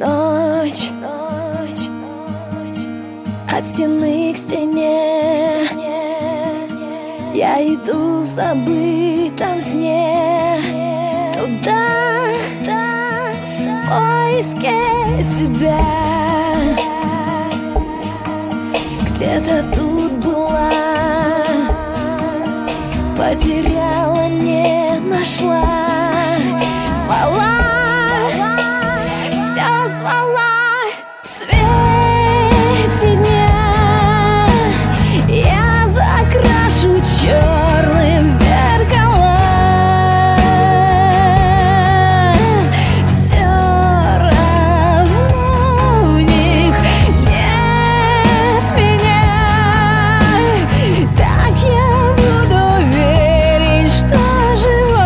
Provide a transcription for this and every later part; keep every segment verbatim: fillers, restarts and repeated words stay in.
Ночь, ночь, от стены к стене, я иду в забытом сне туда, в поиске себя. Где-то тут была, потеряла, не нашла. Звала, все звала. В свете дня я закрашу черным зеркала. Все равно в них нет меня. Так я буду верить, что жива.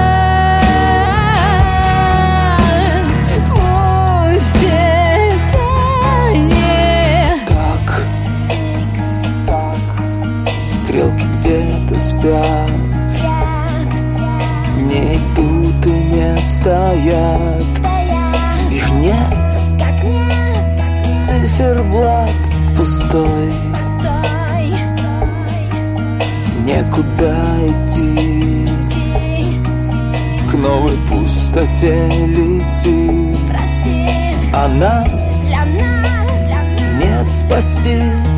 Пусть это не Так, так, стрелки где-то спят, не идут и не стоят. Их нет, циферблат пустой, некуда идти, к новой пустоте лети. А нас не спасти.